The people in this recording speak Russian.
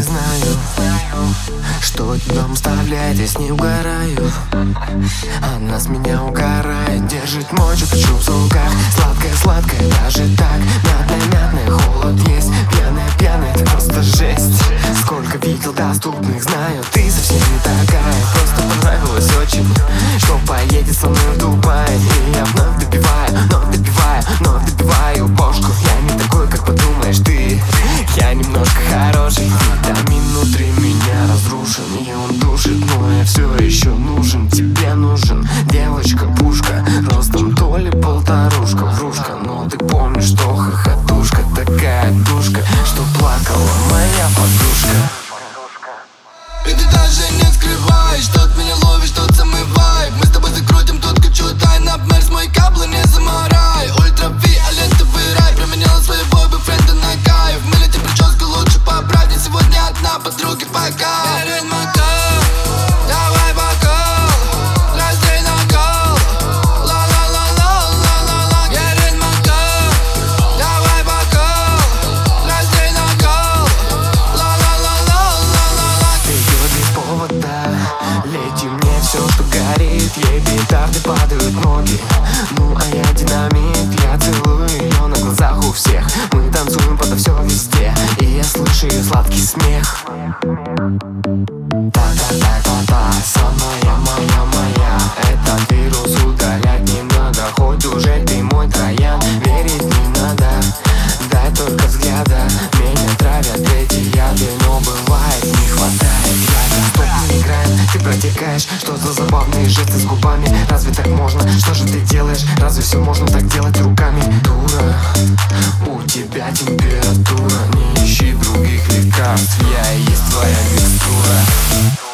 знаю, что дом вставляет, я с ней угораю. Она с меня угорает, держит мочу, пишу в руках. Сладкая, даже так. Мятная, холод есть. Пьяная, это просто жесть. Сколько видел доступных, знаю, ты совсем не такая. Просто понравилось очень, что поедет со мной в Дубай. И я вновь добиваю бошку. Я не такой, как подумаешь ты. Я немножко хороший, витамин внутри меня разрушен. И он душит, но я все еще нужен. Тебе нужен девочка-пушка, ростом то ли полторушка, врушка. Но ты помнишь, что хохотушка, такая душка, что плакала моя подружка. И ты даже не скрываешь, что от меня ловишь тот самый вайб. Мы с тобой закрутим тут кучу тайн, обмерз мой каблы, не заморай. Ультрафиолетовый рай, променяла своего бойфренда на кайф. Мы летим, прическу лучше поправь, сегодня одна, подруги пока. Давай бокал, раздей на гол. Ла-ла-ла-ла-ла-ла-ла. Get in my cup. Давай бокал, раздей на гол. Ла-ла-ла-ла-ла-ла. Ее без повода, лети мне все, что горит. Ей петарды падают ноги, ну а я динамит. Я целую ее на глазах у всех. Мы танцуем подо все везде, и я слышу ее сладкий смех. Та-та-та-та-та, самая моя. Этот вирус удалять не надо, хоть уже ты мой троян. Верить не надо, дай только взгляда. Меня травят эти яды, но бывает не хватает яда. Стоп, мы играем, ты протекаешь. Что за забавные жесты с губами? Разве так можно? Что же ты делаешь? Разве все можно так делать руками? Дура, у тебя температура. Не ищи других лекарств, я и есть твоя микстура.